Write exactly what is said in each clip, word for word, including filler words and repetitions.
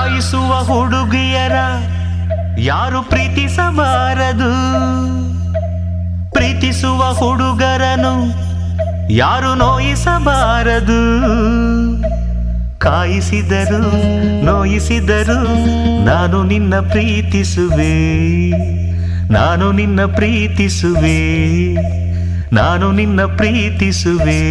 ಕಾಯಿಸುವ ಹುಡುಗಿಯರ ಯಾರು ಪ್ರೀತಿಸಬಾರದು, ಪ್ರೀತಿಸುವ ಹುಡುಗರನು ಯಾರು ನೋಯಿಸಬಾರದು. ಕಾಯಿಸಿದರು ನೋಯಿಸಿದರು ನಾನು ನಿನ್ನ ಪ್ರೀತಿಸುವೆ, ನಾನು ನಿನ್ನ ಪ್ರೀತಿಸುವೆ, ನಾನು ನಿನ್ನ ಪ್ರೀತಿಸುವೆ.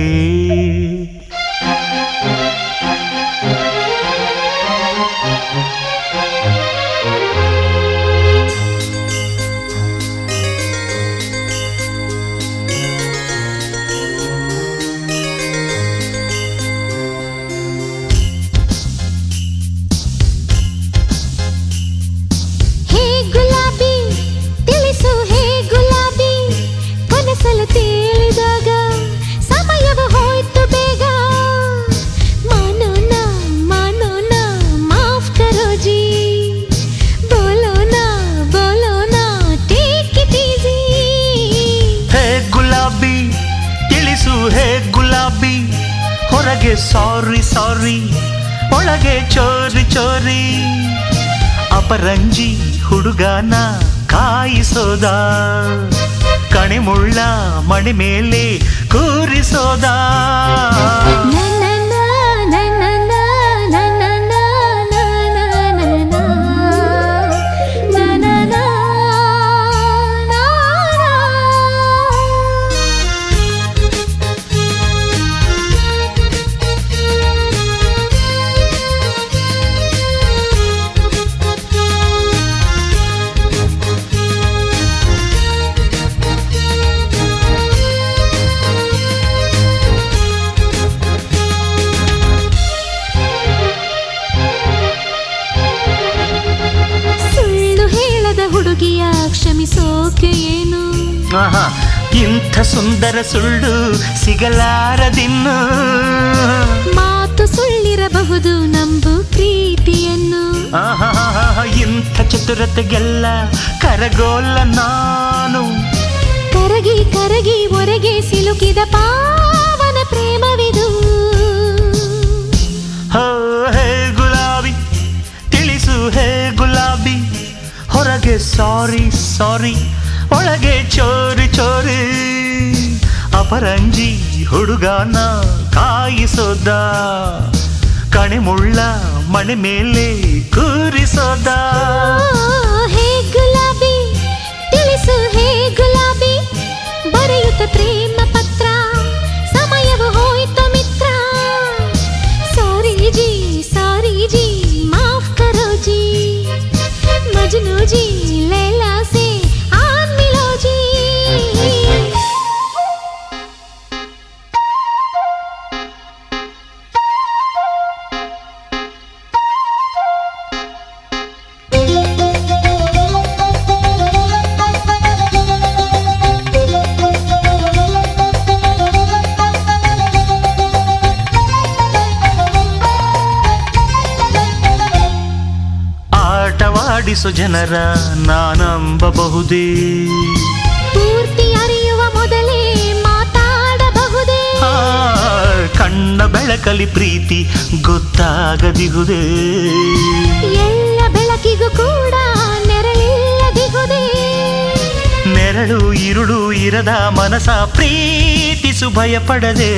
ತೇಲಿದಾಗ ಸಮಯವ ಹೋಯ್ತು ಬೇಗ, ಮಾನೋನ ಮಾನೋನ ಮಾಫ್ ಕರೋ ಜಿ, ಬೋಲೋನ ಬೋಲೋನ ಟೇಕ್ ಇಟ್ ಈಸಿ. ಹೇ ಗುಲಾಬಿ ತಿಳಿಸು, ಹೇ ಗುಲಾಬಿ ಹೊರಗೆ ಸಾರಿ ಸಾರಿ ಒಳಗೆ ಚೋರಿ ಚೋರಿ. ಅಪರಂಜಿ ಹುಡುಗನ ಕಾಯಿಸೋದ, ಕಣಿಮುಳ್ಳ ಮಣಿ ಮೇಲೆ ಕೂರಿಸೋದ. ಹುಡುಗಿಯ ಕ್ಷಮಿಸೋಕೆ ಏನು, ಇಂಥ ಸುಂದರ ಸುಳ್ಳು ಸಿಗಲಾರದಿನ್ನು. ಮಾತು ಸುಳ್ಳಿರಬಹುದು ನಂಬು ಪ್ರೀತಿಯನ್ನು, ಇಂಥ ಚತುರತೆಗೆಲ್ಲ ಕರಗೋಲ್ಲ ನಾನು. ಕರಗಿ ಕರಗಿ ಒರೆಗೆ ಸಿಲುಕಿದ ಪಾವನ ಪ್ರೇಮವಿದು. ಹೇ ಗುಲಾಬಿ ತಿಳಿಸು, ಹೇ ಗುಲಾಬಿ ಹೊರಗೆ ಸಾರಿ ಸಾರಿ ಒಳಗೆ ಚೋರಿ ಚೋರಿ. ಅಪರಂಜಿ ಹುಡುಗನ ಕಾಯಿಸೋದ, ಕಣಿಮುಳ್ಳ ಮಣಿ ಮೇಲೆ ಕೂರಿಸೋದ. ಹೇ ಗುಲಾಬಿ ತಿಳಿಸು, ಹೇ ಗುಲಾಬಿ ಬರೆಯುತ್ತ ಪ್ರೇಮ ಪತ್ರ ಸಮಯವು ಹೋಯ್ತು ಮಿತ್ರ. ಸಾರಿ ಜಿ ಸಾರಿ ಜಿ ಮಾಫ್ ಕರೋ ಜಿ, मजनू जी लैला से आन मिलो जी. ಆಟವಾಡಿಸೋ ಜನರ ನಾನಂಬಬಹುದೇ, ಪೂರ್ತಿ ಅರಿಯುವ ಮೊದಲೇ ಮಾತಾಡಬಹುದೇ. ಕಣ್ಣ ಬೆಳಕಲಿ ಪ್ರೀತಿ ಗೊತ್ತಾಗದಿಹುದೇ, ಎಲ್ಲ ಬೆಳಕಿಗೂ ಕೂಡ ನೆರಳಿಲ್ಲದಿಹುದೇ. ನೆರಳು ಇರುಳು ಇರದ ಮನಸ ಪ್ರೀತಿಸು ಭಯಪಡದೆ.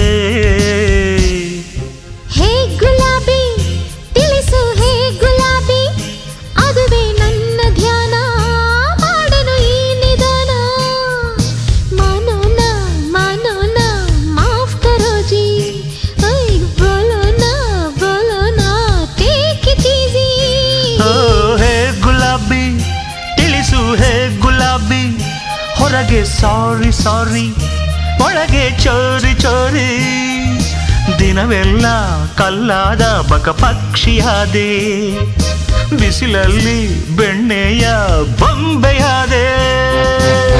ಹೇ ಗುಲಾಬಿ ತಿಳಿಸು, ಹೇ ಗುಲಾಬಿ ಅದುವೇ ನನ್ನ ಧ್ಯಾನ, ಮಾಡನು ಈ ನಿಧಾನ. ಮಾನೋನ ಮಾನೋನ ಮಾಫ್ ಕರೋ ಜಿ, ಬೋಲೋನ ಬೋಲೋನ ಟೇಕ್ ಇಟ್ ಈಸಿ. ಹೇ ಗುಲಾಬಿ ತಿಳಿಸು, ಹೇ ಗುಲಾಬಿ ಹೊರಗೆ ಸಾರಿ ಸಾರಿ ಒಳಗೆ ಚೋರಿ ಚೋರಿ. ದಿನವೆಲ್ಲ ಕಲ್ಲಾದ ಬಕ ಪಕ್ಷಿಯಾದೆ, ಬಿಸಿಲಲ್ಲಿ ಬೆಣ್ಣೆಯ ಬೊಂಬೆಯಾದೆ.